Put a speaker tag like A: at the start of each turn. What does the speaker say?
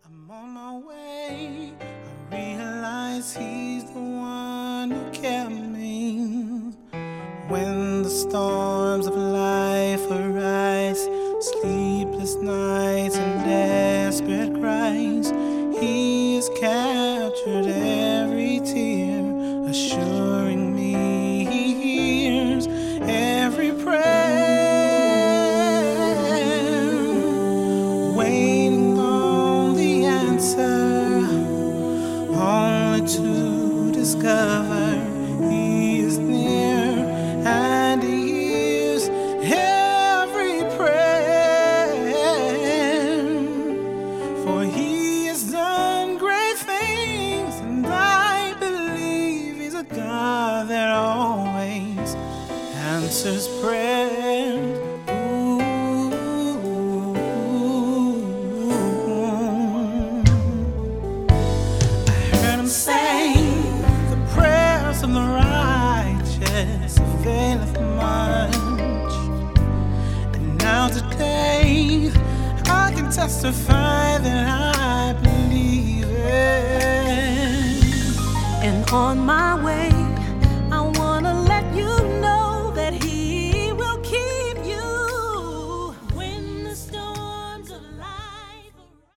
A: I'm on my way. I realize he's the one who kept me when the storms of life arise, sleepless nights and desperate cries. He has captured every tear, assuring me he hears every prayer, waiting on the answer, only to discover he is near and he hears every prayer. For he has done great things, and I believe he's a God that always answers prayers. Say the prayers of the righteous availeth much. And now today I can testify that I believe it.
B: And on my way